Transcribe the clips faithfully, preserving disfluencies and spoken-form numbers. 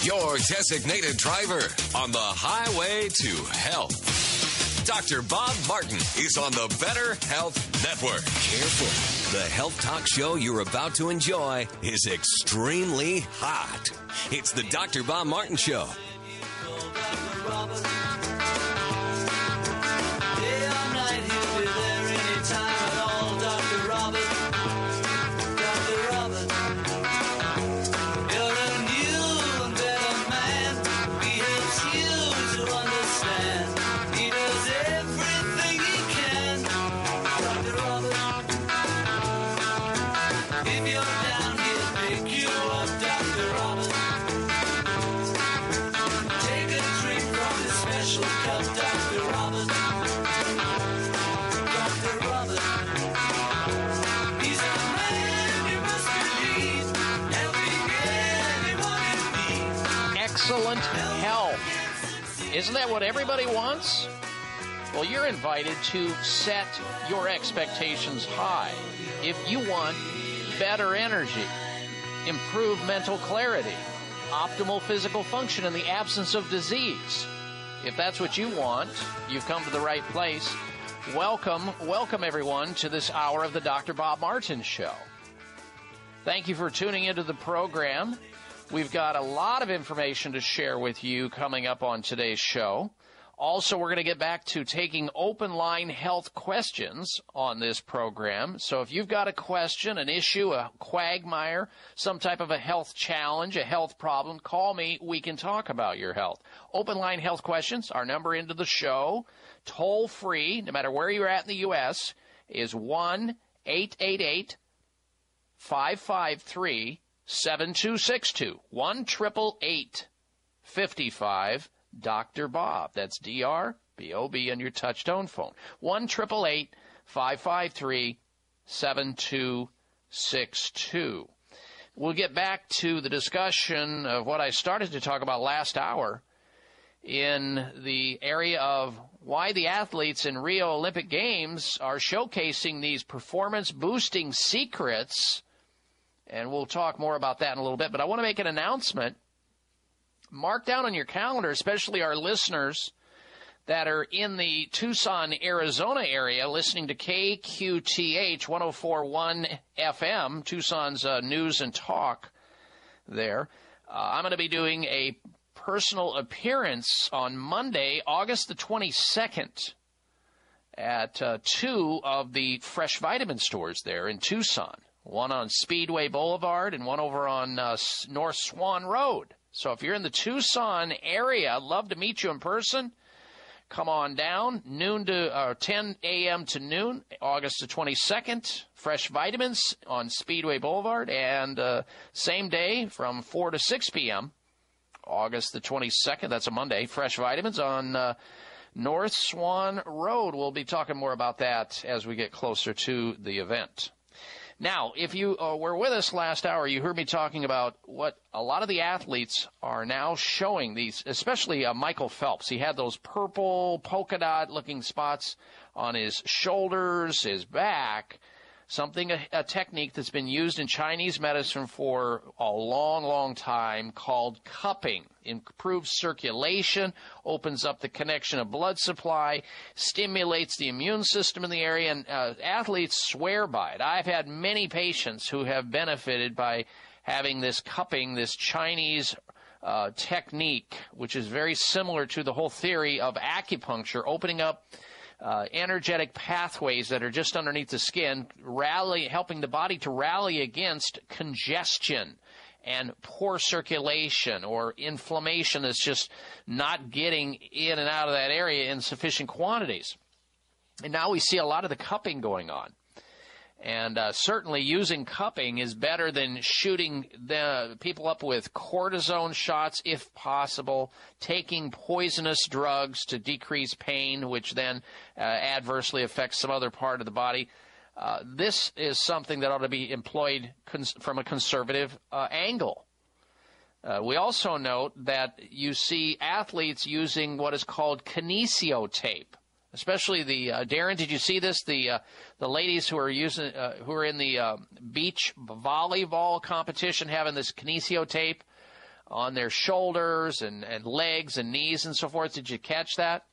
your designated driver on the highway to health. Doctor Bob Martin is on the Better Health Network. Careful. The health talk show you're about to enjoy is extremely hot. It's the Doctor Bob Martin Show. Excellent health. Isn't that what everybody wants? Well, you're invited to set your expectations high. If you want better energy, improved mental clarity, optimal physical function in the absence of disease, if that's what you want, you've come to the right place. Welcome, welcome everyone to this hour of the Doctor Bob Martin Show. Thank you for tuning into the program. We've got a lot of information to share with you coming up on today's show. Also, we're going to get back to taking open line health questions on this program. So if you've got a question, an issue, a quagmire, some type of a health challenge, a health problem, call me. We can talk about your health. Open line health questions, our number into the show, toll free, no matter where you're at in the U S, is one eight eight eight, five five three, seven two six two. one eight eight eight, five five, Doctor Bob. That's D R B O B on your touch-tone phone. one eight eight eight, five five three, seven two six two. We'll get back to the discussion of what I started to talk about last hour in the area of why the athletes in Rio Olympic Games are showcasing these performance-boosting secrets. And we'll talk more about that in a little bit. But I want to make an announcement. Mark down on your calendar, especially our listeners that are in the Tucson, Arizona area, listening to K Q T H one oh four point one F M, Tucson's uh, news and talk there. Uh, I'm going to be doing a personal appearance on Monday, August the twenty-second, at uh, two of the Fresh Vitamin stores there in Tucson. One on Speedway Boulevard and one over on uh, North Swan Road. So if you're in the Tucson area, I'd love to meet you in person. Come on down, noon to uh, ten a.m. to noon, August the twenty-second. Fresh Vitamins on Speedway Boulevard, and uh, same day from four to six p.m., August the twenty-second. That's a Monday. Fresh Vitamins on uh, North Swan Road. We'll be talking more about that as we get closer to the event. Now, if you uh, were with us last hour, you heard me talking about what a lot of the athletes are now showing, these, especially uh, Michael Phelps. He had those purple polka dot looking spots on his shoulders, his back, something, a, a technique that's been used in Chinese medicine for a long, long time called cupping. Improves circulation, opens up the connection of blood supply, stimulates the immune system in the area, and uh, athletes swear by it. I've had many patients who have benefited by having this cupping, this Chinese uh, technique, which is very similar to the whole theory of acupuncture, opening up Uh, energetic pathways that are just underneath the skin, rally, helping the body to rally against congestion and poor circulation or inflammation that's just not getting in and out of that area in sufficient quantities. And now we see a lot of the cupping going on. And uh, certainly using cupping is better than shooting the people up with cortisone shots, if possible, taking poisonous drugs to decrease pain, which then uh, adversely affects some other part of the body. Uh, this is something that ought to be employed cons- from a conservative uh, angle. Uh, we also note that you see athletes using what is called kinesio tape. Especially the uh, Darren, did you see this? The uh, the ladies who are using uh, who are in the uh, beach volleyball competition having this kinesio tape on their shoulders and, and legs and knees and so forth. Did you catch that?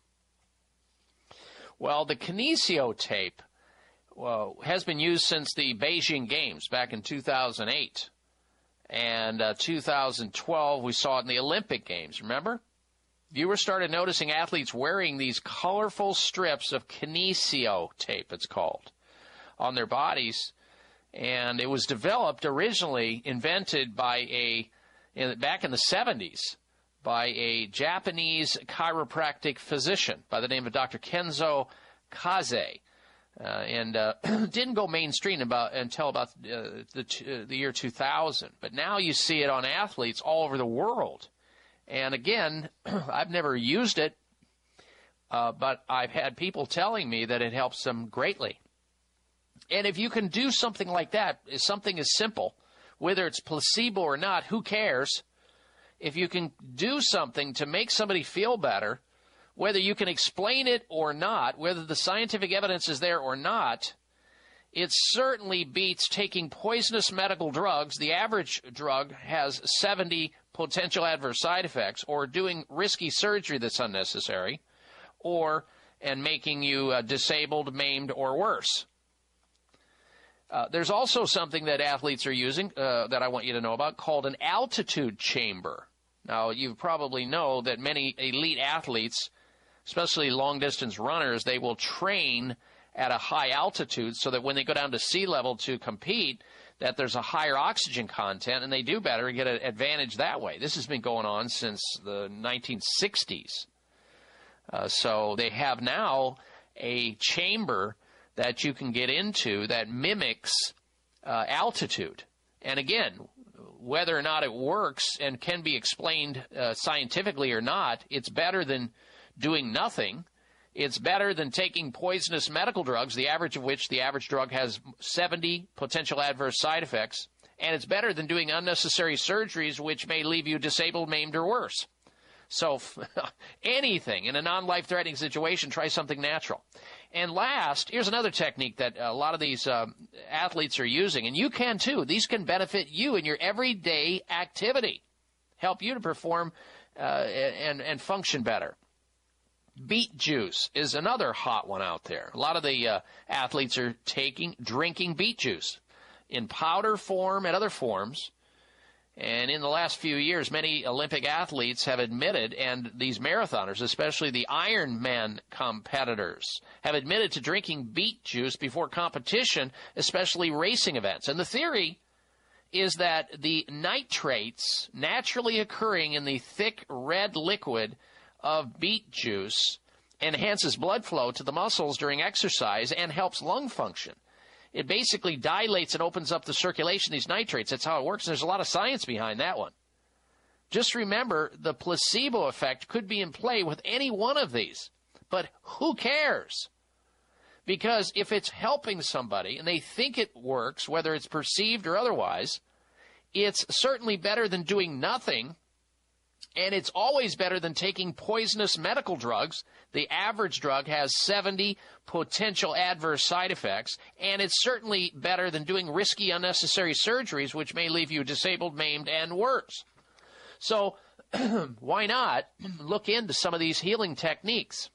Well, the Kinesio tape well, has been used since the Beijing Games back in two thousand eight. And uh, two thousand twelve, we saw it in the Olympic Games, remember? Viewers started noticing athletes wearing these colorful strips of Kinesio tape, it's called, on their bodies. And it was developed originally, invented by a, in, back in the seventies, by a Japanese chiropractic physician by the name of Doctor Kenzo Kaze. Uh, and uh, didn't go mainstream about until about uh, the, uh, the year two thousand. But now you see it on athletes all over the world. And again, I've never used it, uh, but I've had people telling me that it helps them greatly. And if you can do something like that, something as simple, whether it's placebo or not, who cares? If you can do something to make somebody feel better, whether you can explain it or not, whether the scientific evidence is there or not, it certainly beats taking poisonous medical drugs. The average drug has seventy potential adverse side effects, or doing risky surgery that's unnecessary, or and making you uh, disabled, maimed, or worse. Uh, there's also something that athletes are using uh, that I want you to know about called an altitude chamber. Now, you probably know that many elite athletes, especially long-distance runners, they will train at a high altitude so that when they go down to sea level to compete, that there's a higher oxygen content, and they do better and get an advantage that way. This has been going on since the nineteen sixties. Uh, so they have now a chamber that you can get into that mimics uh, altitude. And again, whether or not it works and can be explained uh, scientifically or not, it's better than doing nothing. It's better than taking poisonous medical drugs, the average of which the average drug has seventy potential adverse side effects. And it's better than doing unnecessary surgeries, which may leave you disabled, maimed, or worse. So anything in a non-life-threatening situation, try something natural. And last, here's another technique that a lot of these um, athletes are using, and you can too. These can benefit you in your everyday activity, help you to perform uh, and, and function better. Beet juice is another hot one out there. A lot of the uh, athletes are taking, drinking beet juice in powder form and other forms. And in the last few years, many Olympic athletes have admitted, and these marathoners, especially the Ironman competitors, have admitted to drinking beet juice before competition, especially racing events. And the theory is that the nitrates naturally occurring in the thick red liquid of beet juice enhances blood flow to the muscles during exercise and helps lung function. It basically dilates and opens up the circulation of these nitrates. That's how it works. And there's a lot of science behind that one. Just remember, the placebo effect could be in play with any one of these. But who cares? Because if it's helping somebody and they think it works, whether it's perceived or otherwise, it's certainly better than doing nothing. And it's always better than taking poisonous medical drugs. The average drug has seventy potential adverse side effects, and it's certainly better than doing risky, unnecessary surgeries, which may leave you disabled, maimed, and worse. So why not look into some of these healing techniques?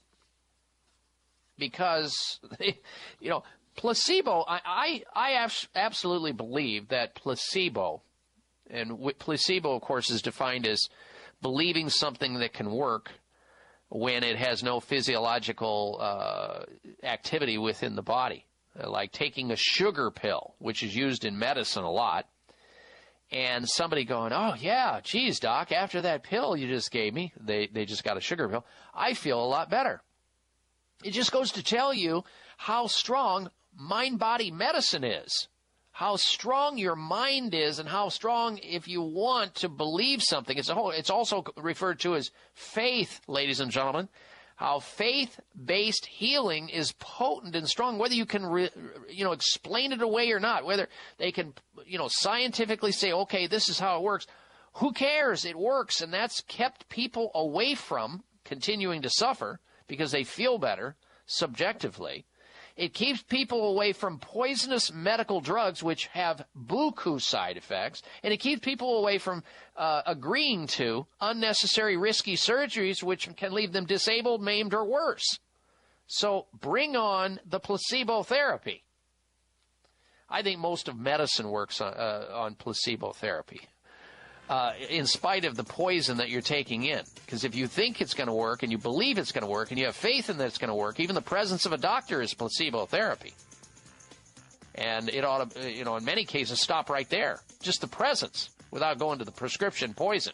Because, you know, placebo, I, I, I absolutely believe that placebo, and placebo, of course, is defined as believing something that can work when it has no physiological uh, activity within the body, uh, like taking a sugar pill, which is used in medicine a lot, and somebody going, oh, yeah, geez, doc, after that pill you just gave me, they, they just got a sugar pill, I feel a lot better. It just goes to tell you how strong mind-body medicine is, how strong your mind is, and how strong, if you want to believe something, it's a whole, it's also referred to as faith, ladies and gentlemen, how faith-based healing is potent and strong, whether you can, re, you know, explain it away or not, whether they can, you know, scientifically say, okay, this is how it works. Who cares? It works, and that's kept people away from continuing to suffer because they feel better subjectively. It keeps people away from poisonous medical drugs, which have buku side effects. And it keeps people away from uh, agreeing to unnecessary risky surgeries, which can leave them disabled, maimed, or worse. So bring on the placebo therapy. I think most of medicine works on, uh, on placebo therapy. Uh, in spite of the poison that you're taking in. Because if you think it's going to work and you believe it's going to work and you have faith in that it's going to work, even the presence of a doctor is placebo therapy. And it ought to, you know, in many cases, stop right there. Just the presence without going to the prescription poison.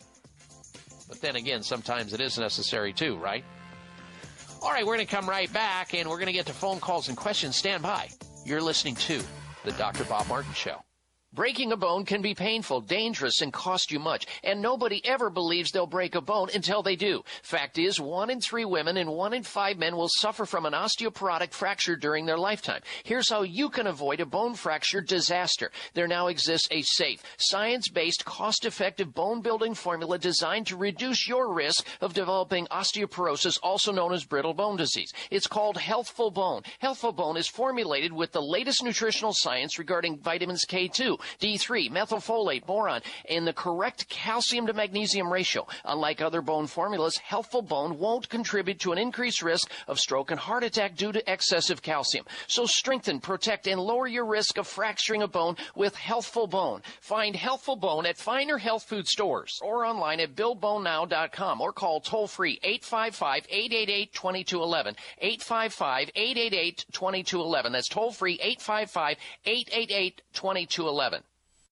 But then again, sometimes it is necessary too, right? All right, we're going to come right back and we're going to get to phone calls and questions. Stand by. You're listening to The Doctor Bob Martin Show. Breaking a bone can be painful, dangerous, and cost you much, and nobody ever believes they'll break a bone until they do. Fact is, one in three women and one in five men will suffer from an osteoporotic fracture during their lifetime. Here's how you can avoid a bone fracture disaster. There now exists a safe, science-based, cost-effective bone-building formula designed to reduce your risk of developing osteoporosis, also known as brittle bone disease. It's called Healthful Bone. Healthful Bone is formulated with the latest nutritional science regarding vitamins K two, D three, methylfolate, boron, and the correct calcium to magnesium ratio. Unlike other bone formulas, Healthful Bone won't contribute to an increased risk of stroke and heart attack due to excessive calcium. So strengthen, protect, and lower your risk of fracturing a bone with Healthful Bone. Find Healthful Bone at finer health food stores or online at build bone now dot com or call toll-free eight five five, eight eight eight, two two one one, eight five five, eight eight eight, two two one one. That's toll-free eight five five, eight eight eight, two two one one.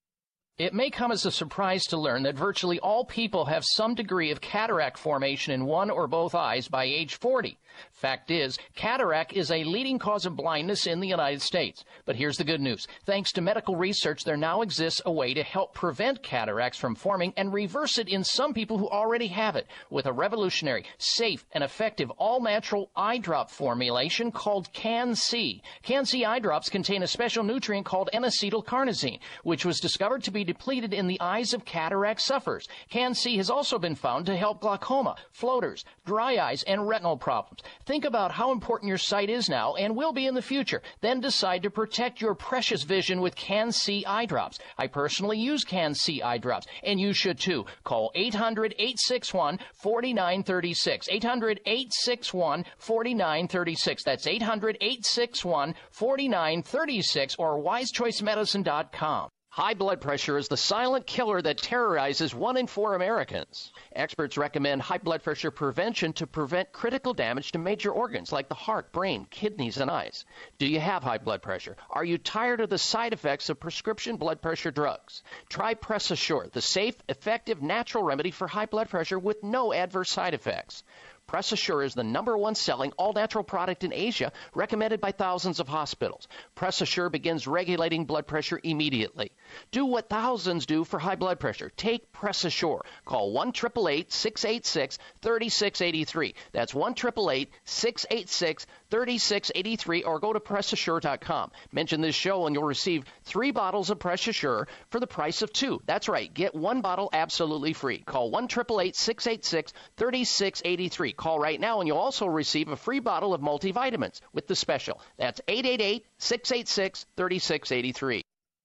It may come as a surprise to learn that virtually all people have some degree of cataract formation in one or both eyes by age forty. Fact is, cataract is a leading cause of blindness in the United States. But here's the good news. Thanks to medical research, there now exists a way to help prevent cataracts from forming and reverse it in some people who already have it with a revolutionary, safe, and effective all-natural eye drop formulation called Can-C. Can-C eye drops contain a special nutrient called N-acetylcarnosine, which was discovered to be depleted in the eyes of cataract sufferers. Can-C has also been found to help glaucoma, floaters, dry eyes, and retinal problems. Think about how important your sight is now and will be in the future. Then decide to protect your precious vision with Can-C eye drops. I personally use Can-C eye drops, and you should too. Call eight hundred, eight six one, four nine three six. eight hundred, eight six one, four nine three six. That's eight hundred, eight six one, four nine three six or wise choice medicine dot com. High blood pressure is the silent killer that terrorizes one in four Americans. Experts recommend high blood pressure prevention to prevent critical damage to major organs like the heart, brain, kidneys, and eyes. Do you have high blood pressure? Are you tired of the side effects of prescription blood pressure drugs? Try Press Assure, the safe, effective, natural remedy for high blood pressure with no adverse side effects. Press Assure is the number one selling all-natural product in Asia, recommended by thousands of hospitals. Press Assure begins regulating blood pressure immediately. Do what thousands do for high blood pressure. Take Press Assure. Call one eight eight eight, six eight six, three six eight three. That's one eight eight eight, six eight six, three six eight three or go to press assure dot com. Mention this show and you'll receive three bottles of Press Assure for the price of two. That's right. Get one bottle absolutely free. Call one eight eight eight, six eight six, three six eight three. Call right now and you'll also receive a free bottle of multivitamins with the special. That's eight eight eight, six eight six, three six eight three.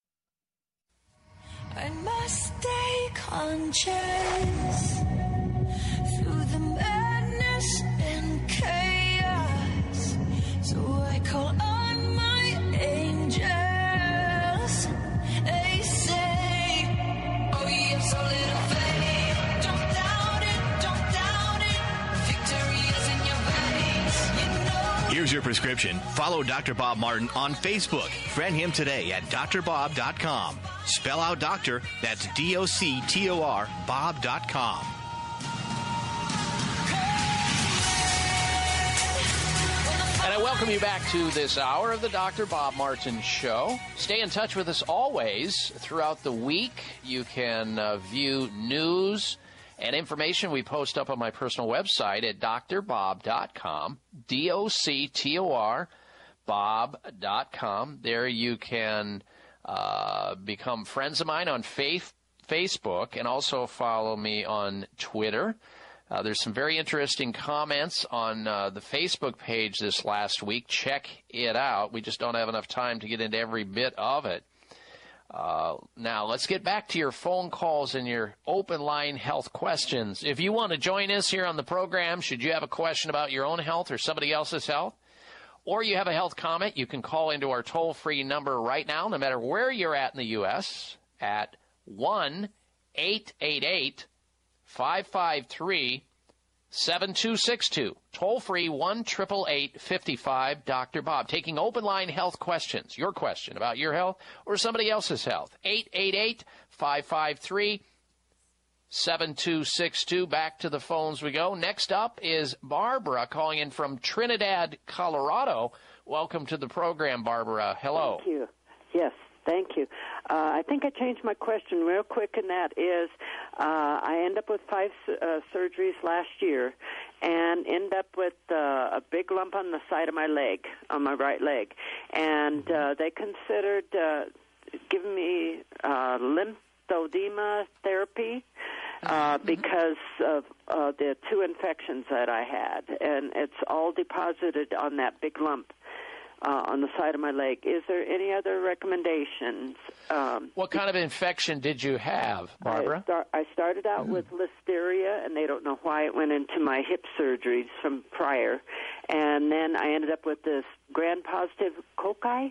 I must stay conscious through the madness and chaos. So I call on my angels. They say, oh, you have so little faith. Don't doubt it, don't doubt it. Victory is in your veins. You know. Here's your prescription. Follow Doctor Bob Martin on Facebook. Friend him today at D R bob dot com. Spell out doctor, that's D O C T O R, bob dot com. And I welcome you back to this hour of the Doctor Bob Martin Show. Stay in touch with us always throughout the week. You can uh, view news and information we post up on my personal website at D R bob dot com, D O C T O R, bob dot com. There you can Uh, become friends of mine on faith, Facebook and also follow me on Twitter. Uh, there's some very interesting comments on uh, the Facebook page this last week. Check it out. We just don't have enough time to get into every bit of it. Uh, now, let's get back to your phone calls and your open line health questions. If you want to join us here on the program, should you have a question about your own health or somebody else's health, or you have a health comment, you can call into our toll-free number right now, no matter where you're at in the U S, at one eight eight eight, five five three, seven two six two. Toll-free one eight eight eight, five five, Doctor Bob. Taking open line health questions. Your question about your health or somebody else's health. eight eight eight, five five three, seven two six two. Back to the phones we go. Next up is Barbara calling in from Trinidad, Colorado. Welcome to the program, Barbara. Hello. Thank you. Yes. Thank you. Uh, I think I changed my question real quick, and that is uh, I end up with five uh, surgeries last year and end up with uh, a big lump on the side of my leg, on my right leg. And uh, they considered uh, giving me uh, lymphedema therapy uh, because of uh, the two infections that I had. And it's all deposited on that big lump. Uh, on the side of my leg. Is there any other recommendations? Um, what kind of infection did you have, Barbara? I, start, I started out mm. with listeria, and they don't know why it went into my hip surgeries from prior. And then I ended up with this gram-positive cocci.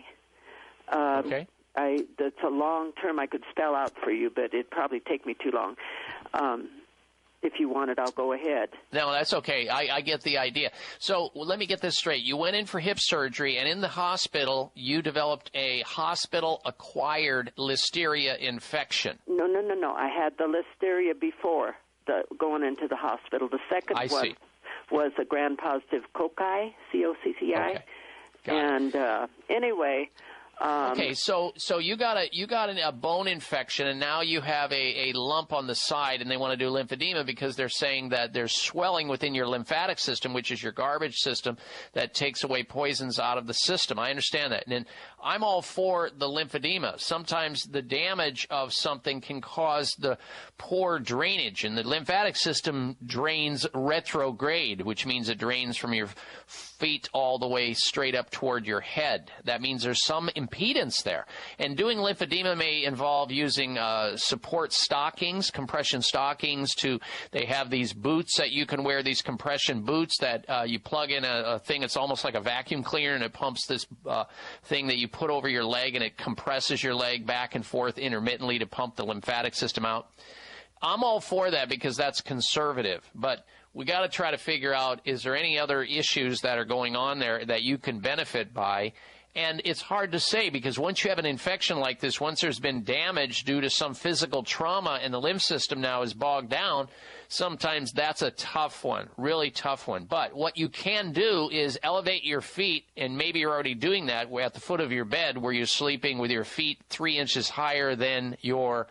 Um, okay. I, that's a long term I could spell out for you, but it'd probably take me too long. Um, If you want it, I'll go ahead. No, that's okay. I, I get the idea. So well, let me get this straight. You went in for hip surgery, and in the hospital, you developed a hospital-acquired listeria infection. No, no, no, no. I had the listeria before the, going into the hospital. The second I one see. was a gram-positive cocci, C O C C I. Okay. Got and uh, anyway... Um, okay, so so you got a you got a bone infection, and now you have a, a lump on the side, and they want to do lymphedema because they're saying that there's swelling within your lymphatic system, which is your garbage system that takes away poisons out of the system. I understand that, and I'm all for the lymphedema. Sometimes the damage of something can cause the poor drainage, and the lymphatic system drains retrograde, which means it drains from your feet all the way straight up toward your head. That means there's some impedance there. And doing lymphedema may involve using uh, support stockings, compression stockings. To they have these boots that you can wear, these compression boots that uh, you plug in a, a thing. It's almost like a vacuum cleaner, and it pumps this uh, thing that you put over your leg, and it compresses your leg back and forth intermittently to pump the lymphatic system out. I'm all for that because that's conservative, but we got to try to figure out, is there any other issues that are going on there that you can benefit by? And it's hard to say because once you have an infection like this, once there's been damage due to some physical trauma and the lymph system now is bogged down, sometimes that's a tough one, really tough one. But what you can do is elevate your feet, and maybe you're already doing that at the foot of your bed where you're sleeping with your feet three inches higher than your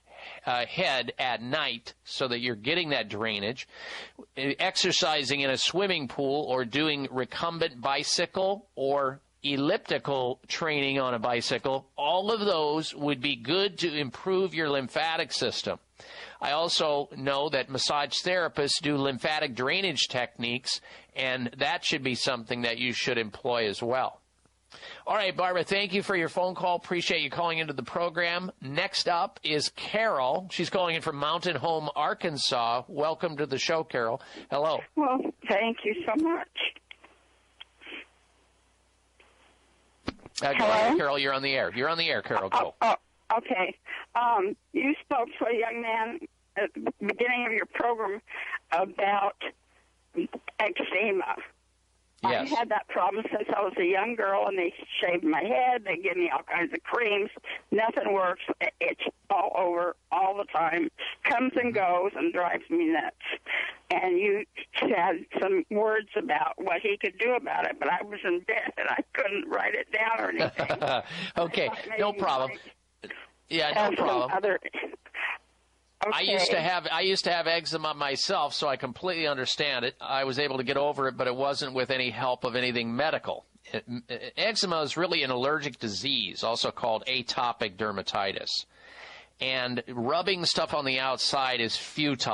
Uh, head at night so that you're getting that drainage. Exercising in a swimming pool or doing recumbent bicycle or elliptical training on a bicycle, all of those would be good to improve your lymphatic system. I also know that massage therapists do lymphatic drainage techniques, and that should be something that you should employ as well. All right, Barbara, thank you for your phone call. Appreciate you calling into the program. Next up is Carol. She's calling in from Mountain Home, Arkansas. Welcome to the show, Carol. Hello. Well, thank you so much. Uh, go ahead, Carol, you're on the air. You're on the air, Carol. Go. Oh, oh, okay. Um, you spoke to a young man at the beginning of your program about eczema. Yes. I've had that problem since I was a young girl, and they shaved my head. They give me all kinds of creams. Nothing works. It's all over all the time. Comes and goes and drives me nuts. And you had some words about what he could do about it, but I was in bed, and I couldn't write it down or anything. Okay, no problem. Yeah, no problem. Other... Okay. I used to have I used to have eczema myself, so I completely understand it. I was able to get over it, but it wasn't with any help of anything medical. It, it, eczema is really an allergic disease, also called atopic dermatitis. And rubbing stuff on the outside is futile.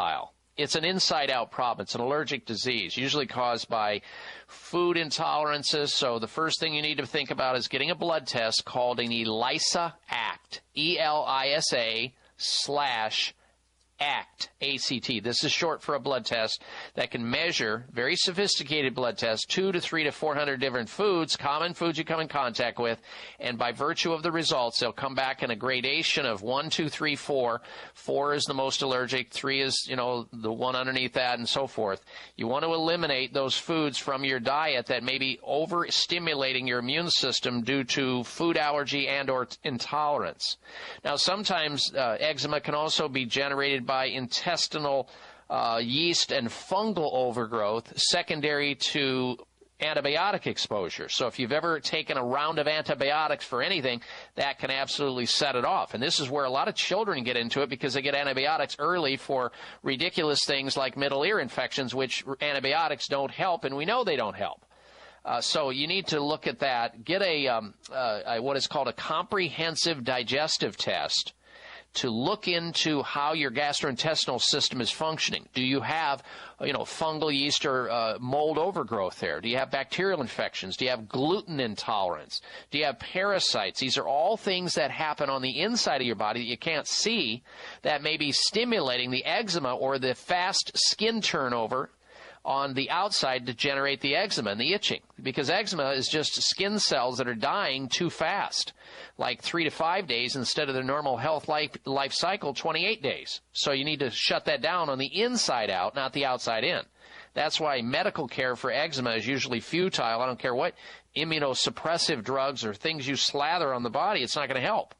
it's an inside-out problem. It's an allergic disease, usually caused by food intolerances. So the first thing you need to think about is getting a blood test called an ELISA ACT, E L I S A slash ACT, A C T. This is short for a blood test that can measure, very sophisticated blood test, two to three to four hundred different foods, common foods you come in contact with, and by virtue of the results, they'll come back in a gradation of one, two, three, four. Four is the most allergic, three is, you know, the one underneath that, and so forth. You want to eliminate those foods from your diet that may be overstimulating your immune system due to food allergy and or intolerance. Now, sometimes uh, eczema can also be generated by by intestinal uh, yeast and fungal overgrowth secondary to antibiotic exposure. So if you've ever taken a round of antibiotics for anything, that can absolutely set it off. And this is where a lot of children get into it because they get antibiotics early for ridiculous things like middle ear infections, which antibiotics don't help, and we know they don't help. Uh, so you need to look at that. Get a, um, uh, a what is called a comprehensive digestive test to look into how your gastrointestinal system is functioning. Do you have, you know, fungal yeast or uh, mold overgrowth there? Do you have bacterial infections? Do you have gluten intolerance? Do you have parasites? These are all things that happen on the inside of your body that you can't see that may be stimulating the eczema or the fast skin turnover on the outside to generate the eczema and the itching, because eczema is just skin cells that are dying too fast, like three to five days instead of the normal health life, life cycle, twenty-eight days. So you need to shut that down on the inside out, not the outside in. That's why medical care for eczema is usually futile. I don't care what immunosuppressive drugs or things you slather on the body, it's not going to help.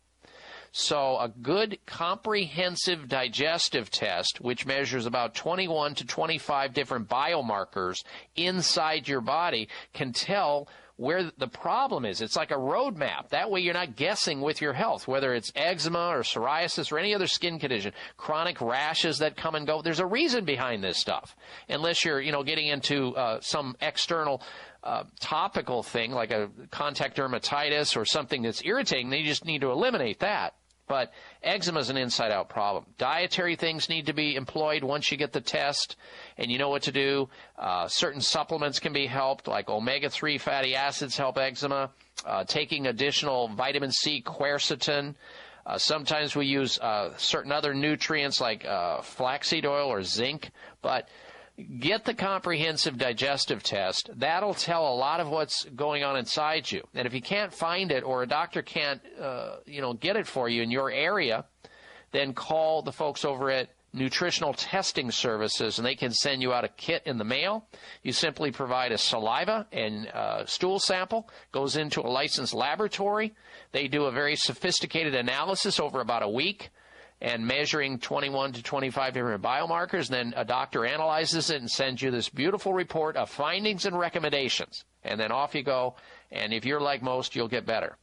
So a good comprehensive digestive test, which measures about twenty-one to twenty-five different biomarkers inside your body, can tell where the problem is. It's like a roadmap. That way you're not guessing with your health, whether it's eczema or psoriasis or any other skin condition, chronic rashes that come and go. There's a reason behind this stuff, unless you're, you know, getting into uh, some external uh, topical thing like a contact dermatitis or something that's irritating. Then you just need to eliminate that. But eczema is an inside-out problem. Dietary things need to be employed once you get the test and you know what to do. Uh, certain supplements can be helped, like omega three fatty acids help eczema. Uh, taking additional vitamin C, quercetin. Uh, sometimes we use uh, certain other nutrients like uh, flaxseed oil or zinc. But get the comprehensive digestive test. That'll tell a lot of what's going on inside you. And if you can't find it or a doctor can't, uh, you know, get it for you in your area, then call the folks over at Nutritional Testing Services, and they can send you out a kit in the mail. You simply provide a saliva and uh, stool sample, goes into a licensed laboratory. They do a very sophisticated analysis over about a week, and measuring twenty-one to twenty-five different biomarkers, and then a doctor analyzes it and sends you this beautiful report of findings and recommendations. And then off you go, and if you're like most, you'll get better.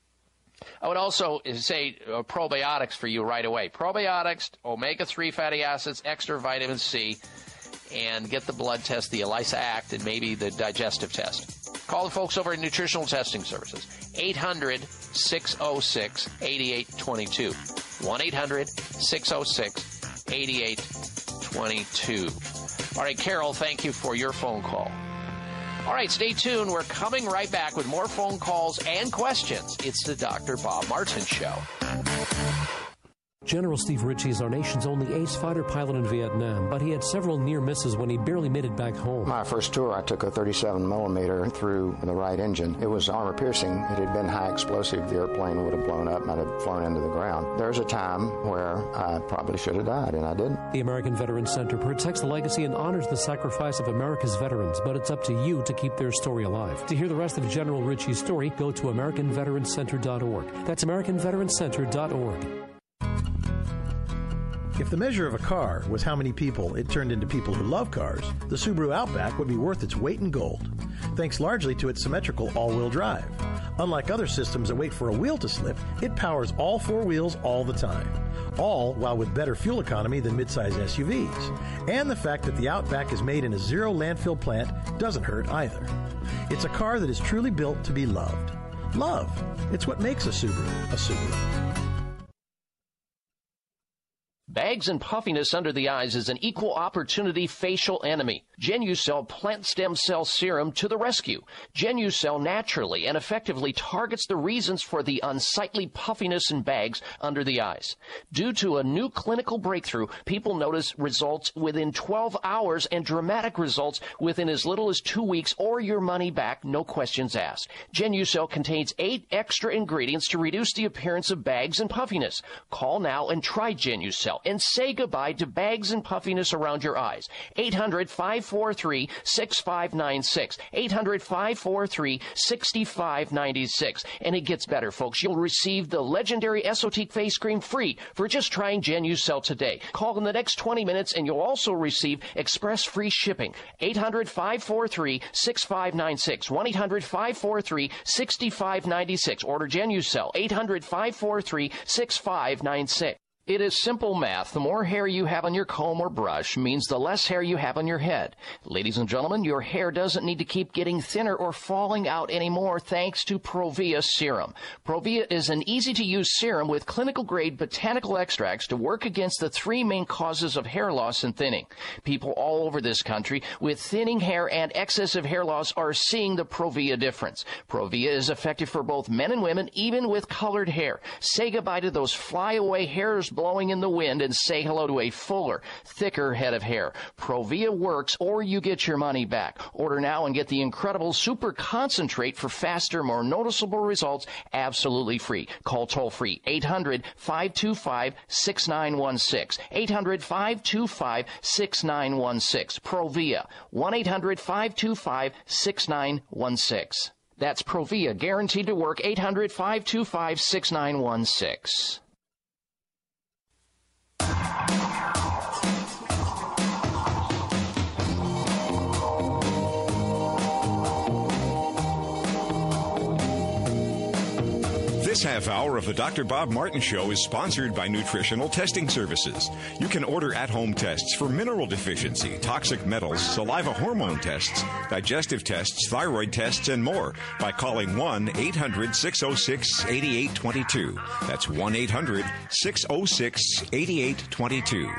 I would also say uh, probiotics for you right away. Probiotics, omega three fatty acids, extra vitamin C, and get the blood test, the ELISA ACT, and maybe the digestive test. Call the folks over at Nutritional Testing Services, eight hundred, six oh six, eight eight two two. one eight hundred, six oh six, eight eight two two. All right, Carol, thank you for your phone call. All right, stay tuned. We're coming right back with more phone calls and questions. It's the Doctor Bob Martin Show. General Steve Ritchie is our nation's only ace fighter pilot in Vietnam, but he had several near misses when he barely made it back home. My first tour, I took a thirty-seven millimeter through the right engine. It was armor piercing. It had been high explosive. The airplane would have blown up and I'd have flown into the ground. There's a time where I probably should have died, and I didn't. The American Veterans Center protects the legacy and honors the sacrifice of America's veterans, but it's up to you to keep their story alive. To hear the rest of General Ritchie's story, go to American Veterans Center dot org. That's American Veterans Center dot org. If the measure of a car was how many people it turned into people who love cars, the Subaru Outback would be worth its weight in gold, thanks largely to its symmetrical all-wheel drive. Unlike other systems that wait for a wheel to slip, it powers all four wheels all the time, all while with better fuel economy than midsize S U Vs. And the fact that the Outback is made in a zero landfill plant doesn't hurt either. It's a car that is truly built to be loved. Love. It's what makes a Subaru a Subaru. Bags and puffiness under the eyes is an equal opportunity facial enemy. Genucell Plant Stem Cell Serum to the rescue. Genucell naturally and effectively targets the reasons for the unsightly puffiness and bags under the eyes. Due to a new clinical breakthrough, people notice results within twelve hours and dramatic results within as little as two weeks or your money back, no questions asked. Genucell contains eight extra ingredients to reduce the appearance of bags and puffiness. Call now and try Genucell and say goodbye to bags and puffiness around your eyes. eight hundred, five four three, six five nine six. eight hundred, five four three, six five nine six. And it gets better, folks. You'll receive the legendary Esotique face cream free for just trying Genucell today. Call in the next twenty minutes and you'll also receive express free shipping. eight hundred, five four three, six five nine six. one eight hundred, five four three, six five nine six. Order Genucell. eight hundred, five four three, six five nine six. It is simple math. The more hair you have on your comb or brush means the less hair you have on your head. Ladies and gentlemen, your hair doesn't need to keep getting thinner or falling out anymore thanks to Provia Serum. Provia is an easy-to-use serum with clinical-grade botanical extracts to work against the three main causes of hair loss and thinning. People all over this country with thinning hair and excessive hair loss are seeing the Provia difference. Provia is effective for both men and women, even with colored hair. Say goodbye to those flyaway hairs blowing in the wind and say hello to a fuller, thicker head of hair. Provia works or you get your money back. Order now and get the incredible super concentrate for faster, more noticeable results absolutely free. Call toll free eight hundred, five two five, six nine one six. eight hundred, five two five, six nine one six. Provia. one eight hundred, five two five, six nine one six. That's Provia, guaranteed to work. eight hundred, five two five, six nine one six. This half hour of the Doctor Bob Martin Show is sponsored by Nutritional Testing Services. You can order at-home tests for mineral deficiency, toxic metals, saliva hormone tests, digestive tests, thyroid tests, and more by calling one eight hundred, six oh six, eight eight two two. That's one eight hundred, six oh six, eight eight two two.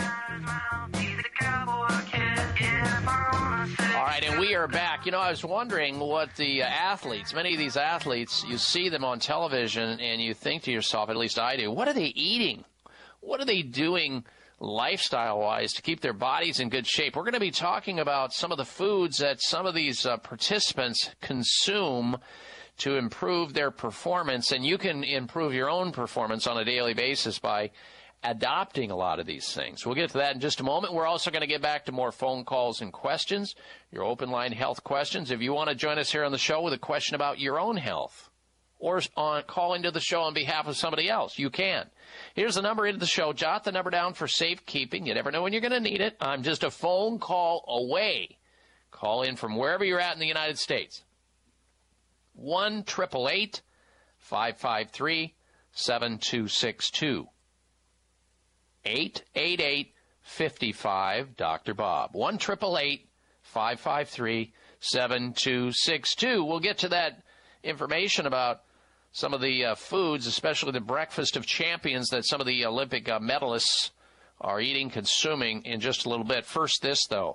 All right, and we are back. You know, I was wondering what the uh, athletes, many of these athletes, you see them on television and you think to yourself, at least I do, what are they eating? What are they doing lifestyle-wise to keep their bodies in good shape? We're going to be talking about some of the foods that some of these uh, participants consume to improve their performance, and you can improve your own performance on a daily basis by adopting a lot of these things. We'll get to that in just a moment. We're also going to get back to more phone calls and questions, your open line health questions. If you want to join us here on the show with a question about your own health or on, call into the show on behalf of somebody else, you can. Here's the number into the show. Jot the number down for safekeeping. You never know when you're going to need it. I'm just a phone call away. Call in from wherever you're at in the United States. one eight eight eight, five five three, seven two six two. eight eight eight, five five, Doctor Bob. one eight eight eight, five five three, seven two six two. We'll get to that information about some of the uh, foods, especially the breakfast of champions that some of the Olympic uh, medalists are eating, consuming in just a little bit. First, this, though.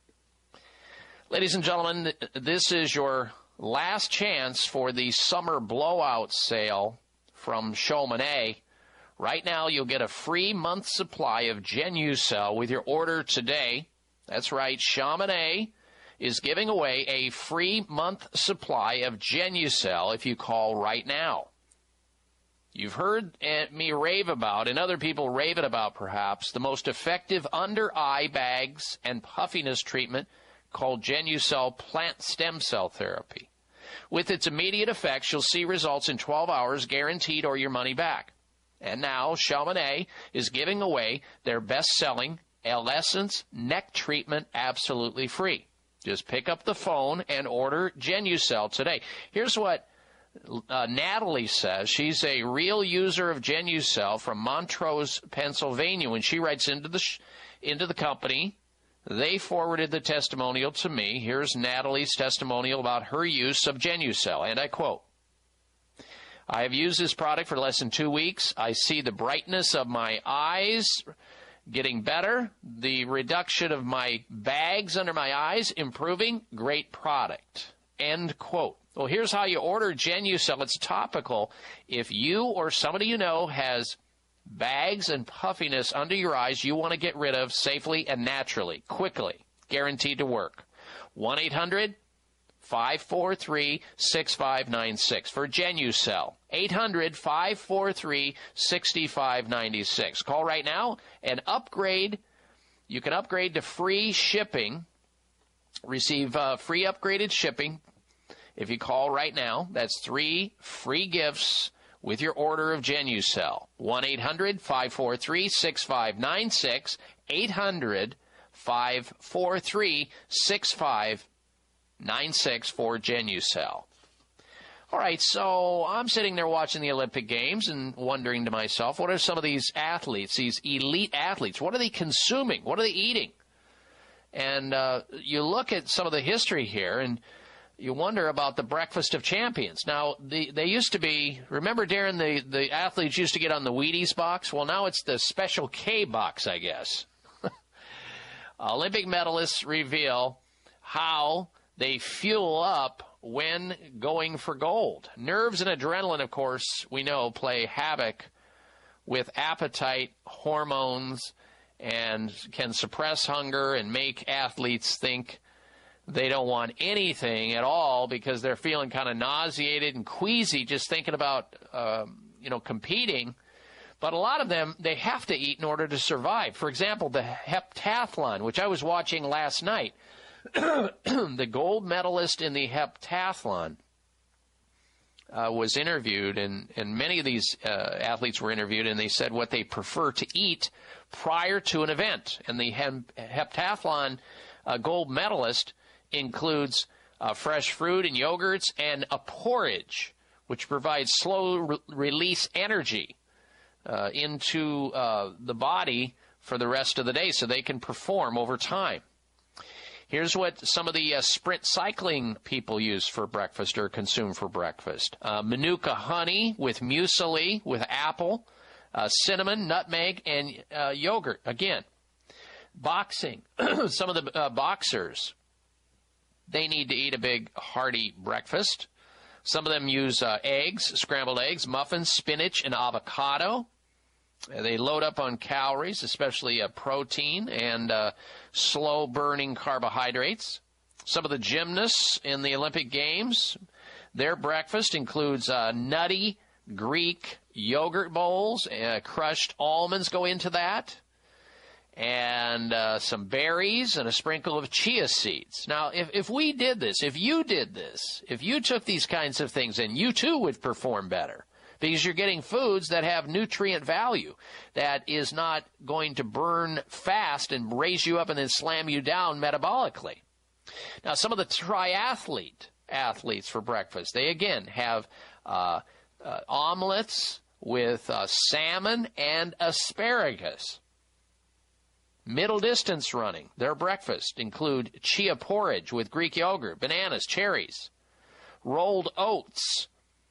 Ladies and gentlemen, this is your last chance for the summer blowout sale from Chamonix. Right now, you'll get a free month supply of Genucell with your order today. That's right, Chamonix is giving away a free month supply of Genucell if you call right now. You've heard me rave about, and other people rave it about perhaps, the most effective under-eye bags and puffiness treatment called Genucell Plant Stem Cell Therapy. With its immediate effects, you'll see results in twelve hours, guaranteed, or your money back. And now, Chamonix is giving away their best-selling L-Essence neck treatment absolutely free. Just pick up the phone and order Genucell today. Here's what uh, Natalie says. She's a real user of Genucell from Montrose, Pennsylvania. When she writes into the sh- into the company, they forwarded the testimonial to me. Here's Natalie's testimonial about her use of Genucell, and I quote, "I have used this product for less than two weeks. I see the brightness of my eyes Getting better. The reduction of my bags under my eyes, improving. Great product. End quote. Well, here's how you order Genucel. It's topical. If you or somebody you know has bags and puffiness under your eyes you want to get rid of safely and naturally, quickly, guaranteed to work. one eight hundred five four three six five nine six for Genucel. eight hundred five four three six five nine six. Call right now and upgrade. You can upgrade to free shipping. Receive uh, free upgraded shipping if you call right now. That's three free gifts with your order of Genucel. one eight hundred five four three six five nine six. eight hundred five four three six five nine six for Genucel. All right, so I'm sitting there watching the Olympic Games and wondering to myself, what are some of these athletes, these elite athletes, what are they consuming? What are they eating? And uh, you look at some of the history here, and you wonder about the breakfast of champions. Now, the, they used to be, remember, Darren, the, the athletes used to get on the Wheaties box? Well, now it's the Special K box, I guess. Olympic medalists reveal how they fuel up when going for gold. Nerves and adrenaline, of course, we know, play havoc with appetite, hormones, and can suppress hunger and make athletes think they don't want anything at all because they're feeling kind of nauseated and queasy just thinking about, um, you know, competing. But a lot of them, they have to eat in order to survive. For example, the heptathlon, which I was watching last night, the gold medalist in the heptathlon uh, was interviewed, and, and many of these uh, athletes were interviewed, and they said what they prefer to eat prior to an event. And the heptathlon uh, gold medalist includes uh, fresh fruit and yogurts and a porridge, which provides slow re- release energy uh, into uh, the body for the rest of the day so they can perform over time. Here's what some of the uh, sprint cycling people use for breakfast or consume for breakfast. Uh, Manuka honey with muesli, with apple, uh, cinnamon, nutmeg, and uh, yogurt. Again, boxing. Some of the uh, boxers, they need to eat a big, hearty breakfast. Some of them use uh, eggs, scrambled eggs, muffins, spinach, and avocado. They load up on calories, especially uh, protein and uh, slow-burning carbohydrates. Some of the gymnasts in the Olympic Games, their breakfast includes uh, nutty Greek yogurt bowls. Uh, crushed almonds go into that. And uh, some berries and a sprinkle of chia seeds. Now, if, if we did this, if you did this, if you took these kinds of things, then you too would perform better. Because you're getting foods that have nutrient value, that is not going to burn fast and raise you up and then slam you down metabolically. Now, some of the triathlete athletes for breakfast, they again have uh, uh, omelets with uh, salmon and asparagus. Middle distance running, their breakfast include chia porridge with Greek yogurt, bananas, cherries, rolled oats.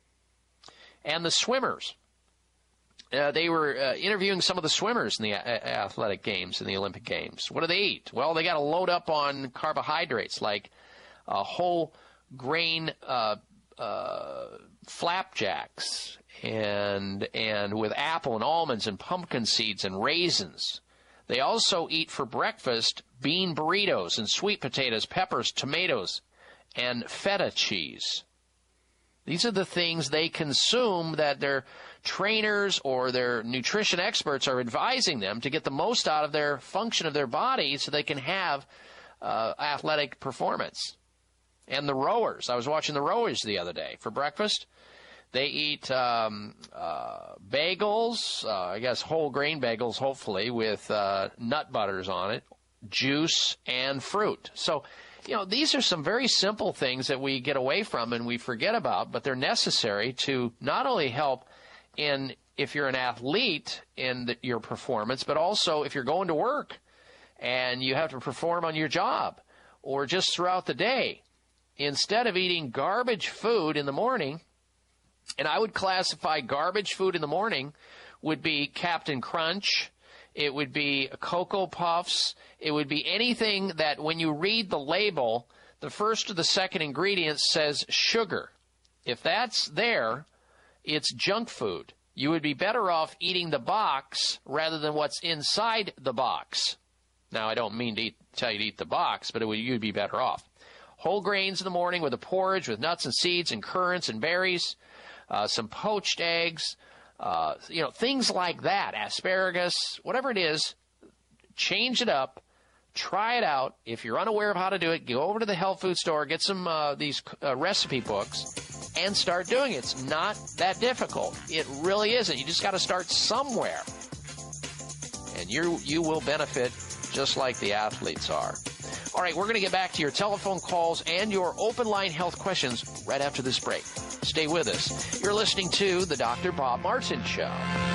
And the swimmers, uh, they were uh, interviewing some of the swimmers in the a- athletic games, in the Olympic Games. What do they eat? Well, they got to load up on carbohydrates like uh, whole grain uh, uh, flapjacks and and with apple and almonds and pumpkin seeds and raisins. They also eat for breakfast bean burritos and sweet potatoes, peppers, tomatoes, and feta cheese. These are the things they consume that their trainers or their nutrition experts are advising them to get the most out of their function of their body so they can have uh, athletic performance. And the rowers, I was watching the rowers the other day for breakfast. They eat um, uh, bagels, uh, I guess whole grain bagels, hopefully, with uh, nut butters on it, juice, and fruit. So, you know, these are some very simple things that we get away from and we forget about, but they're necessary to not only help in, if you're an athlete, in the, your performance, but also if you're going to work and you have to perform on your job or just throughout the day. Instead of eating garbage food in the morning, and I would classify garbage food in the morning would be Captain Crunch It would be Cocoa Puffs. It would be anything that when you read the label, the first or the second ingredient says sugar. If that's there, it's junk food. You would be better off eating the box rather than what's inside the box. Now, I don't mean to eat, tell you to eat the box, but it would, you'd be better off. Whole grains in the morning with a porridge with nuts and seeds and currants and berries, uh, some poached eggs, uh, you know, things like that, asparagus, whatever it is, change it up. Try it out. If you're unaware of how to do it, go over to the health food store, get some uh, these uh, recipe books, and start doing it. It's not that difficult. It really isn't. You just got to start somewhere. And you you will benefit just like the athletes are. All right, we're going to get back to your telephone calls and your open line health questions right after this break. Stay with us. You're listening to the Doctor Bob Martin Show.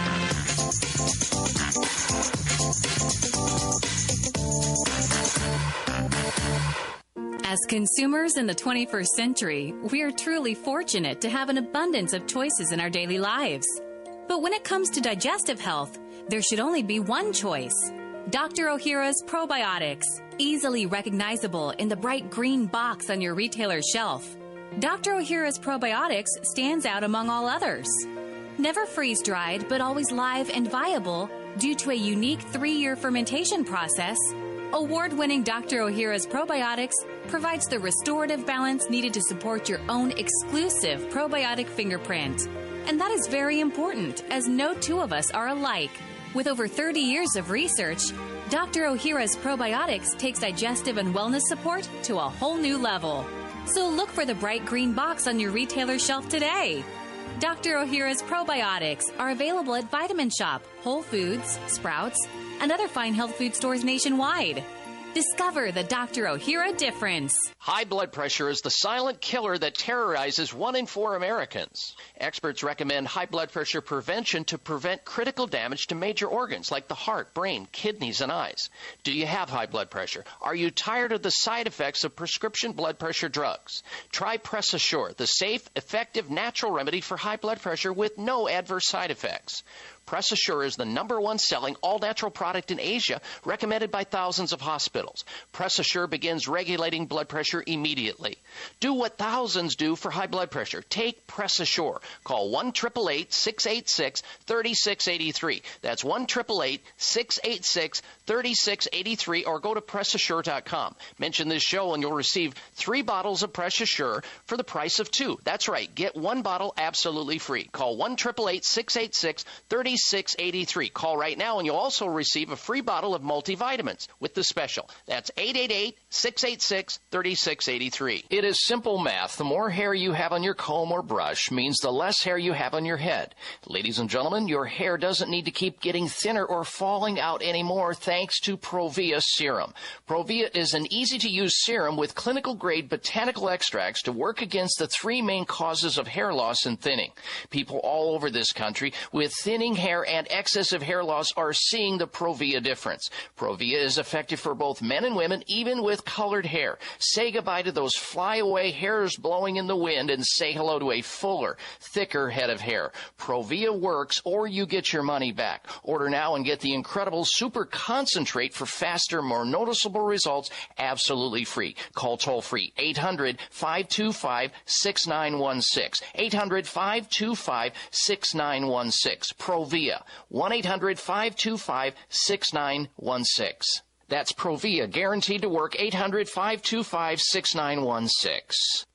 As consumers in the twenty-first century, we are truly fortunate to have an abundance of choices in our daily lives. But when it comes to digestive health, there should only be one choice. Doctor Ohhira's Probiotics, easily recognizable in the bright green box on your retailer's shelf. Doctor Ohhira's Probiotics stands out among all others. Never freeze-dried, but always live and viable due to a unique three-year fermentation process, award-winning Doctor Ohhira's Probiotics provides the restorative balance needed to support your own exclusive probiotic fingerprint. And that is very important, as no two of us are alike. With over thirty years of research, Doctor Ohhira's Probiotics takes digestive and wellness support to a whole new level. So look for the bright green box on your retailer shelf today. Doctor Ohhira's Probiotics are available at Vitamin Shop, Whole Foods, Sprouts, and other fine health food stores nationwide. Discover the Doctor Ohhira difference. High blood pressure is the silent killer that terrorizes one in four Americans. Experts recommend high blood pressure prevention to prevent critical damage to major organs like the heart, brain, kidneys, and eyes. Do you have high blood pressure? Are you tired of the side effects of prescription blood pressure drugs? Try Press Assure, the safe, effective, natural remedy for high blood pressure with no adverse side effects. Press Assure is the number one selling all-natural product in Asia, recommended by thousands of hospitals. Press Assure begins regulating blood pressure immediately. Do what thousands do for high blood pressure. Take Press Assure. Call one eight eight eight, six eight six, three six eight three. That's one eight eight eight, six eight six, three six eight three, or go to press assure dot com. Mention this show and you'll receive three bottles of Press Assure for the price of two. That's right. Get one bottle absolutely free. Call one eight eight eight, six eight six, three six eight three. Call right now and you'll also receive a free bottle of multivitamins with the special. That's eight eight eight, six eight six, three six eight three. It is simple math. The more hair you have on your comb or brush means the less hair you have on your head. Ladies and gentlemen, your hair doesn't need to keep getting thinner or falling out anymore thanks to Provia Serum. Provia is an easy-to-use serum with clinical-grade botanical extracts to work against the three main causes of hair loss and thinning. People all over this country with thinning hair and excessive hair loss are seeing the Provia difference. Provia is effective for both men and women, even with colored hair. Say goodbye to those flyaway hairs blowing in the wind and say hello to a fuller, thicker head of hair. Provia works or you get your money back. Order now and get the incredible super concentrate for faster, more noticeable results absolutely free. Call toll-free eight hundred, five two five, six nine one six. eight hundred, five two five, six nine one six. Provia. one eight hundred, five two five, six nine one six. That's Provia, guaranteed to work. eight hundred, five two five, six nine one six.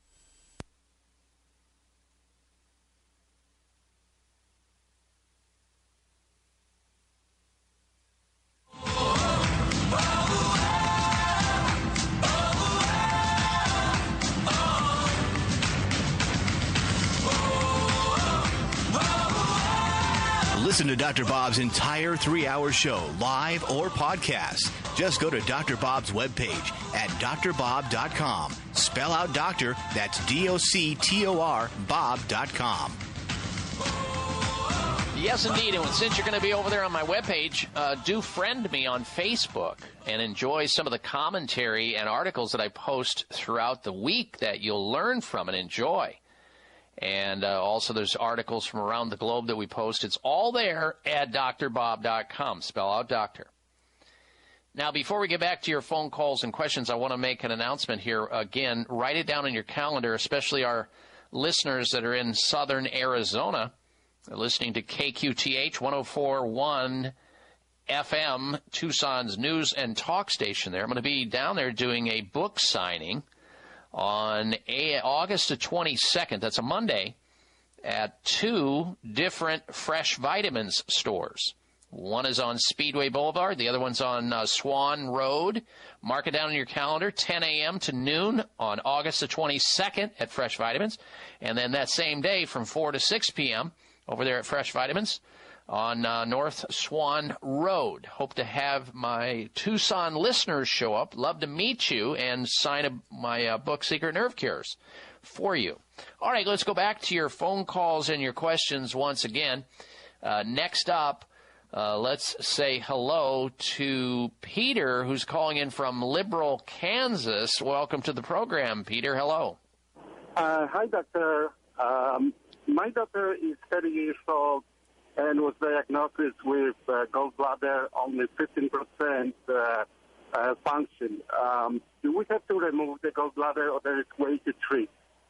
Listen to Doctor Bob's entire three-hour show, live or podcast. Just go to Doctor Bob's webpage at doctor bob dot com. Spell out doctor, that's D O C T O R, bob dot com. Yes, indeed. And since you're going to be over there on my webpage, uh, do friend me on Facebook and enjoy some of the commentary and articles that I post throughout the week that you'll learn from and enjoy. And uh, also there's articles from around the globe that we post. It's all there at D R bob dot com. Spell out doctor. Now, before we get back to your phone calls and questions, I want to make an announcement here. Again, write it down on your calendar, especially our listeners that are in southern Arizona. They're listening to K Q T H one oh four point one F M, Tucson's news and talk station there. I'm going to be down there doing a book signing on a- August the twenty-second. That's a Monday at two different Fresh Vitamins stores. One is on Speedway Boulevard. The other one's on uh, Swan Road. Mark it down on your calendar, ten a.m. to noon on August the twenty-second at Fresh Vitamins. And then that same day from four to six p.m. over there at Fresh Vitamins on uh, North Swan Road. Hope to have my Tucson listeners show up. Love to meet you and sign a, my uh, book, Secret Nerve Cures, for you. All right, let's go back to your phone calls and your questions once again. Uh, next up, Uh, let's say hello to Peter, who's calling in from Liberal, Kansas. Welcome to the program, Peter. Hello. Uh, hi, doctor. Um, my daughter is thirty years old and was diagnosed with uh, gallbladder, only fifteen percent uh, uh, function. Um, do we have to remove the gallbladder, or there is a way to treat?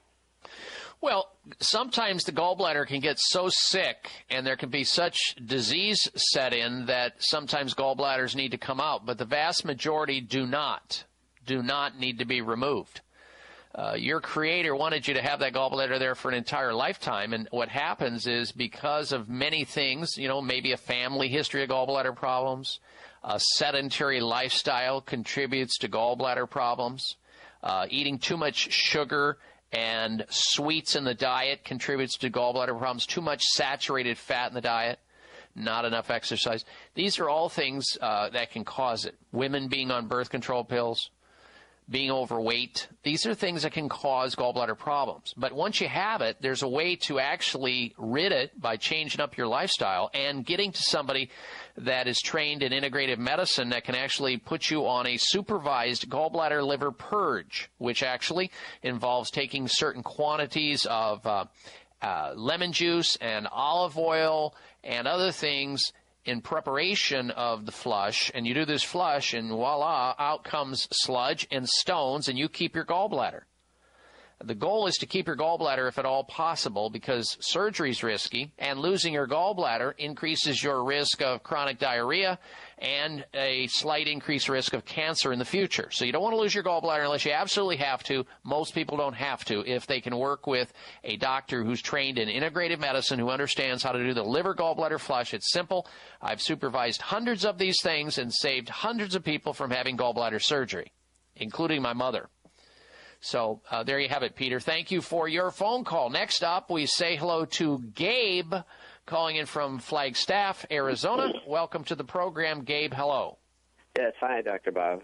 Well, sometimes the gallbladder can get so sick and there can be such disease set in that sometimes gallbladders need to come out, but the vast majority do not, do not need to be removed. Uh, your creator wanted you to have that gallbladder there for an entire lifetime, and what happens is because of many things, you know, maybe a family history of gallbladder problems, a sedentary lifestyle contributes to gallbladder problems, uh, eating too much sugar and sweets in the diet contributes to gallbladder problems. Too much saturated fat in the diet, not enough exercise. These are all things uh, that can cause it. Women being on birth control pills, being overweight, these are things that can cause gallbladder problems. But once you have it, there's a way to actually rid it by changing up your lifestyle and getting to somebody that is trained in integrative medicine that can actually put you on a supervised gallbladder liver purge, which actually involves taking certain quantities of uh, uh, lemon juice and olive oil and other things in preparation of the flush, and you do this flush, and voila, out comes sludge and stones, and you keep your gallbladder. The goal is to keep your gallbladder if at all possible, because surgery is risky, and losing your gallbladder increases your risk of chronic diarrhea and a slight increased risk of cancer in the future. So you don't want to lose your gallbladder unless you absolutely have to. Most people don't have to if they can work with a doctor who's trained in integrative medicine, who understands how to do the liver gallbladder flush. It's simple. I've supervised hundreds of these things and saved hundreds of people from having gallbladder surgery, including my mother. So uh, there you have it, Peter. Thank you for your phone call. Next up, we say hello to Gabe, calling in from Flagstaff, Arizona. Welcome to the program, Gabe. Hello. Yes, hi, Doctor Bob.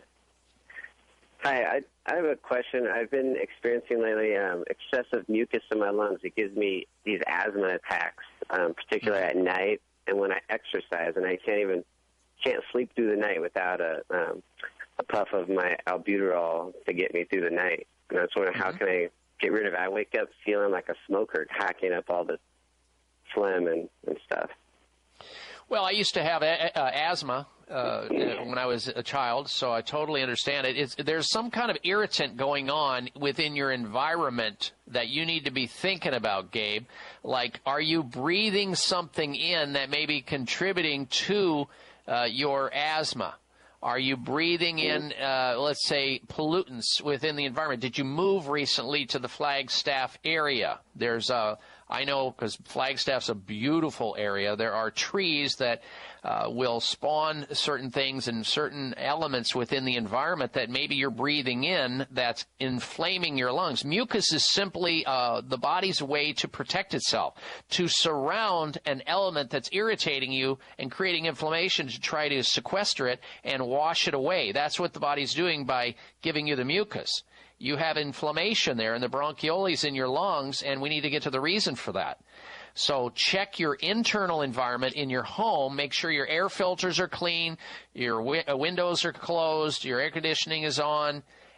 Hi, I, I have a question. I've been experiencing lately um, excessive mucus in my lungs. It gives me these asthma attacks, um, particularly at night and when I exercise, and I can't even can't sleep through the night without a, um, a puff of my albuterol to get me through the night. And I was wondering, how can I get rid of it? I wake up feeling like a smoker, hacking up all the phlegm and, and stuff. Well, I used to have a, uh, asthma uh, when I was a child, so I totally understand it. It's, there's some kind of irritant going on within your environment that you need to be thinking about, Gabe. Like, are you breathing something in that may be contributing to uh, your asthma? Are you breathing in, uh, let's say, pollutants within the environment? Did you move recently to the Flagstaff area? There's a, I know, because Flagstaff's a beautiful area, there are trees that uh, will spawn certain things and certain elements within the environment that maybe you're breathing in that's inflaming your lungs. Mucus is simply uh, the body's way to protect itself, to surround an element that's irritating you and creating inflammation to try to sequester it and wash it away. That's what the body's doing by giving you the mucus. You have inflammation there in the bronchioles in your lungs, and we need to get to the reason for that. So check your internal environment in your home. Make sure your air filters are clean, your wi- windows are closed, your air conditioning is on,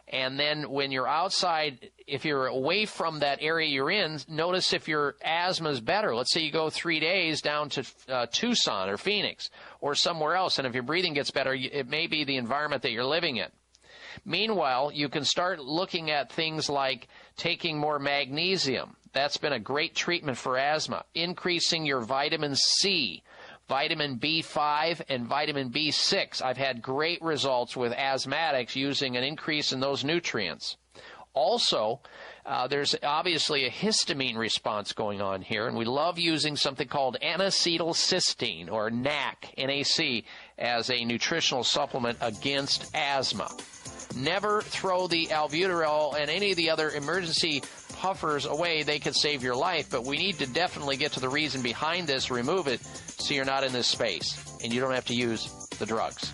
And then when you're outside, if you're away from that area you're in, notice if your asthma is better. Let's say you go three days down to uh, Tucson or Phoenix or somewhere else, and if your breathing gets better, it may be the environment that you're living in. Meanwhile, you can start looking at things like taking more magnesium. That's been a great treatment for asthma. Increasing your vitamin C, vitamin B five, and vitamin B six. I've had great results with asthmatics using an increase in those nutrients. Also, uh, there's obviously a histamine response going on here, and we love using something called N-acetylcysteine, or N A C, N A C, as a nutritional supplement against asthma. Never throw the albuterol and any of the other emergency puffers away. They could save your life, but we need to definitely get to the reason behind this, remove it, so you're not in this space, and you don't have to use the drugs.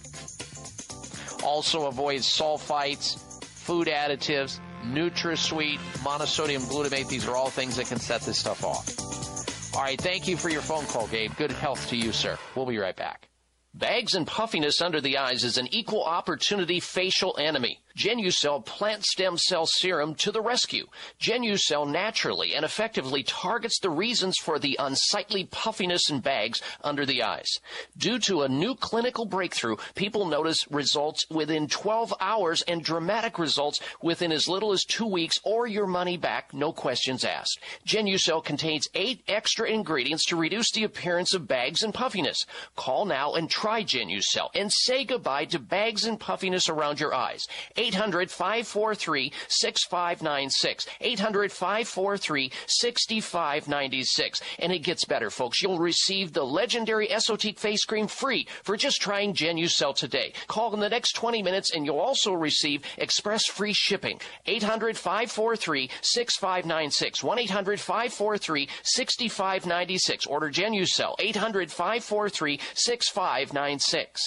Also avoid sulfites, food additives, NutraSweet, monosodium glutamate. These are all things that can set this stuff off. All right, thank you for your phone call, Gabe. Good health to you, sir. We'll be right back. Bags and puffiness under the eyes is an equal opportunity facial enemy. Genucel Plant Stem Cell Serum to the rescue. Genucel naturally and effectively targets the reasons for the unsightly puffiness and bags under the eyes. Due to a new clinical breakthrough, people notice results within twelve hours and dramatic results within as little as two weeks or your money back, no questions asked. Genucel contains eight extra ingredients to reduce the appearance of bags and puffiness. Call now and try Genucel and say goodbye to bags and puffiness around your eyes. eight hundred, five four three, six five nine six. eight hundred, five four three, six five nine six. And it gets better, folks. You'll receive the legendary Esotique face cream free for just trying Genucel today. Call in the next twenty minutes and you'll also receive express free shipping. eight hundred, five four three, six five nine six. one eight hundred, five four three, six five nine six. Order Genucel. eight hundred, five four three, six five nine six.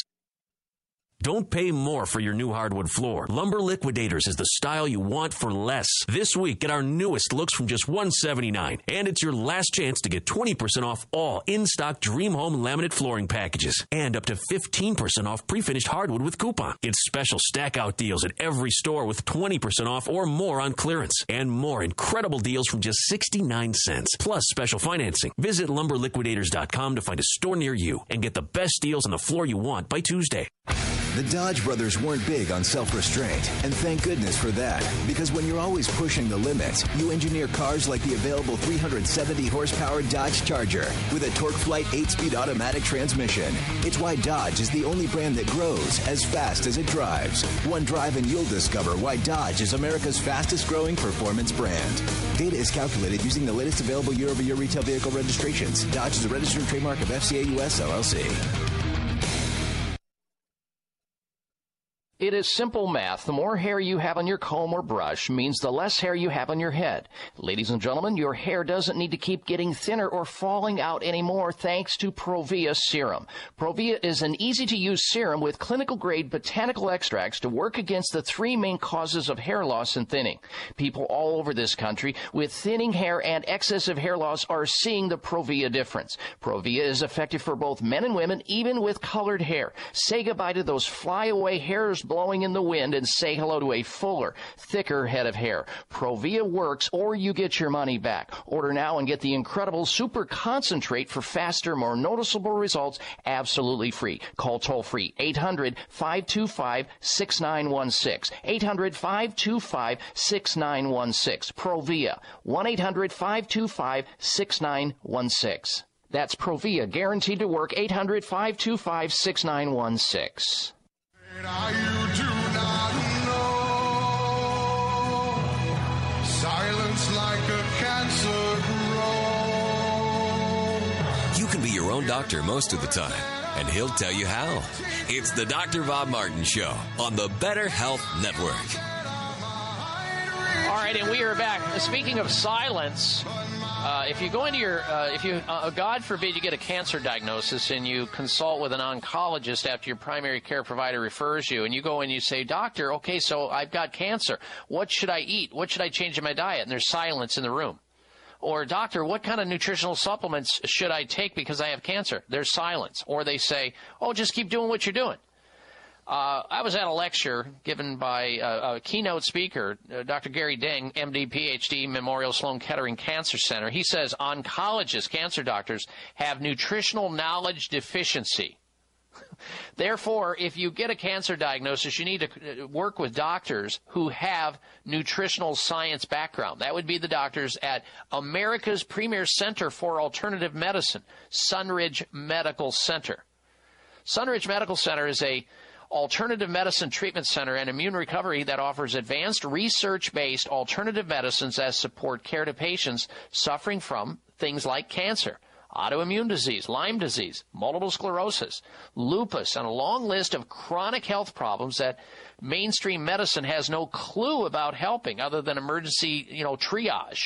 Don't pay more for your new hardwood floor. Lumber Liquidators is the style you want for less. This week, get our newest looks from just one hundred seventy-nine dollars. And it's your last chance to get twenty percent off all in-stock Dream Home laminate flooring packages. And up to fifteen percent off pre-finished hardwood with coupon. Get special stack-out deals at every store with twenty percent off or more on clearance. And more incredible deals from just sixty-nine cents. Plus special financing. Visit lumber liquidators dot com to find a store near you and get the best deals on the floor you want by Tuesday. The Dodge brothers weren't big on self-restraint, and thank goodness for that, because when you're always pushing the limits, you engineer cars like the available three hundred seventy horsepower Dodge Charger with a TorqueFlite eight-speed automatic transmission. It's why Dodge is the only brand that grows as fast as it drives. One drive and you'll discover why Dodge is America's fastest-growing performance brand. Data is calculated using the latest available year-over-year retail vehicle registrations. Dodge is a registered trademark of F C A U S L L C. It is simple math. The more hair you have on your comb or brush means the less hair you have on your head. Ladies and gentlemen, your hair doesn't need to keep getting thinner or falling out anymore thanks to Provia Serum. Provia is an easy-to-use serum with clinical-grade botanical extracts to work against the three main causes of hair loss and thinning. People all over this country with thinning hair and excessive hair loss are seeing the Provia difference. Provia is effective for both men and women, even with colored hair. Say goodbye to those flyaway hairs blowing in the wind and say hello to a fuller, thicker head of hair. Provia works or you get your money back. Order now and get the incredible super concentrate for faster, more noticeable results absolutely free. Call toll free eight hundred, five two five, six nine one six. eight hundred, five two five, six nine one six. Provia. one eight hundred, five two five, six nine one six. That's Provia, guaranteed to work. eight hundred, five two five, six nine one six. You do not know. Silence like a cancer grows. You can be your own doctor most of the time, and he'll tell you how. It's the Doctor Bob Martin Show on the Better Health Network. All right, and we are back. Speaking of silence, uh, if you go into your, uh, if you, uh, God forbid, you get a cancer diagnosis and you consult with an oncologist after your primary care provider refers you, and you go and you say, doctor, okay, so I've got cancer. What should I eat? What should I change in my diet? And there's silence in the room. Or, doctor, what kind of nutritional supplements should I take because I have cancer? There's silence. Or they say, oh, just keep doing what you're doing. Uh, I was at a lecture given by uh, a keynote speaker, uh, Doctor Gary Ding, M D, P H D, Memorial Sloan Kettering Cancer Center. He says oncologists, cancer doctors, have nutritional knowledge deficiency. Therefore, if you get a cancer diagnosis, you need to work with doctors who have nutritional science background. That would be the doctors at America's premier center for alternative medicine, Sunridge Medical Center. Sunridge Medical Center is a alternative medicine treatment center and immune recovery that offers advanced research-based alternative medicines as support care to patients suffering from things like cancer, autoimmune disease, Lyme disease, multiple sclerosis, lupus, and a long list of chronic health problems that mainstream medicine has no clue about helping other than emergency, you know, triage.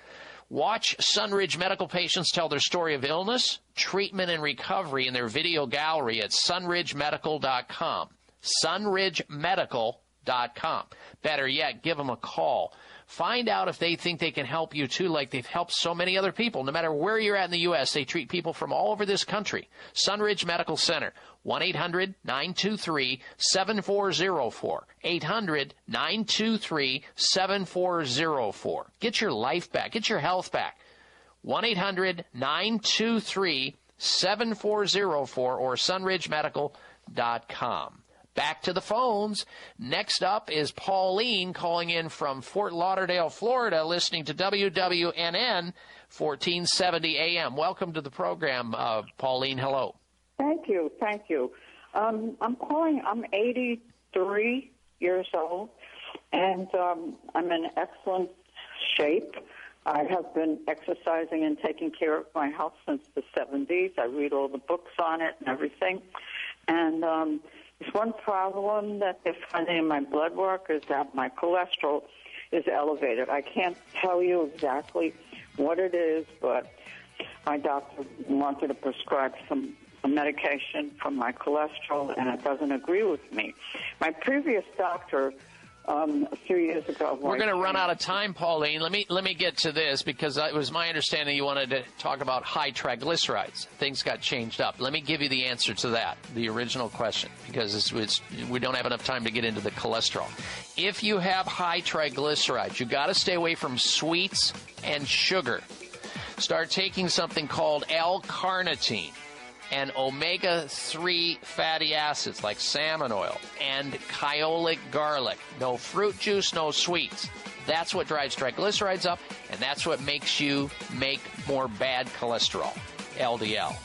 Watch Sunridge Medical patients tell their story of illness, treatment, and recovery in their video gallery at sunridge medical dot com. sunridge medical dot com. Better yet, give them a call. Find out if they think they can help you, too, like they've helped so many other people. No matter where you're at in the U S, they treat people from all over this country. Sunridge Medical Center, one eight hundred nine two three seven four zero four. eight hundred nine two three seven four zero four. Get your life back. Get your health back. one eight hundred nine two three seven four zero four or sunridge medical dot com. Back to the phones. Next up is Pauline calling in from Fort Lauderdale, Florida, listening to W W N N fourteen seventy A M. Welcome to the program, uh, Pauline. Hello. Thank you. Thank you. Um, I'm calling. I'm eighty-three years old, and um, I'm in excellent shape. I have been exercising and taking care of my health since the seventies. I read all the books on it and everything. And um, there's one problem that they're finding in my blood work is that my cholesterol is elevated. I can't tell you exactly what it is, but my doctor wanted to prescribe some medication for my cholesterol, and it doesn't agree with me. My previous doctor um, a few years ago... We're going to run out of time, Pauline. Let me let me get to this, because it was my understanding you wanted to talk about high triglycerides. Things got changed up. Let me give you the answer to that, the original question, because it's, it's, we don't have enough time to get into the cholesterol. If you have high triglycerides, you've got to stay away from sweets and sugar. Start taking something called L-carnitine and omega three fatty acids like salmon oil and kyolic garlic. No fruit juice, no sweets. That's what drives triglycerides up, and that's what makes you make more bad cholesterol, L D L.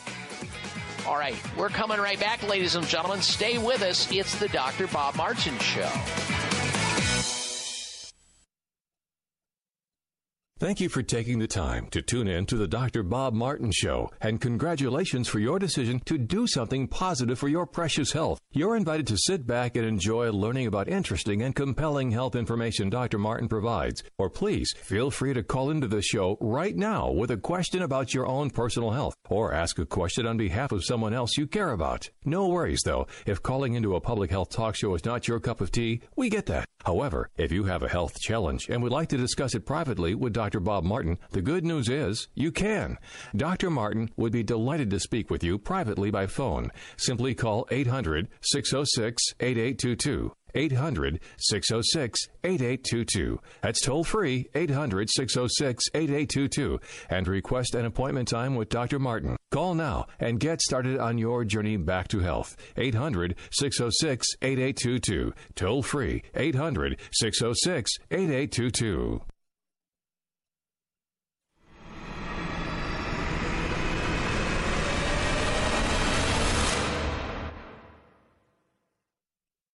All right, we're coming right back, ladies and gentlemen. Stay with us. It's the Doctor Bob Martin Show. Thank you for taking the time to tune in to the Doctor Bob Martin Show, and congratulations for your decision to do something positive for your precious health. You're invited to sit back and enjoy learning about interesting and compelling health information Doctor Martin provides. Or please feel free to call into the show right now with a question about your own personal health, or ask a question on behalf of someone else you care about. No worries, though. If calling into a public health talk show is not your cup of tea, we get that. However, if you have a health challenge and would like to discuss it privately with Doctor Bob Martin, the good news is you can. Doctor Martin would be delighted to speak with you privately by phone. Simply call eight hundred six oh six eight eight two two. eight hundred six oh six eight eight two two. That's toll free, eight hundred six oh six eight eight two two, and request an appointment time with Doctor Martin. Call now and get started on your journey back to health. eight hundred six oh six eight eight two two. Toll free, eight hundred six oh six eight eight two two.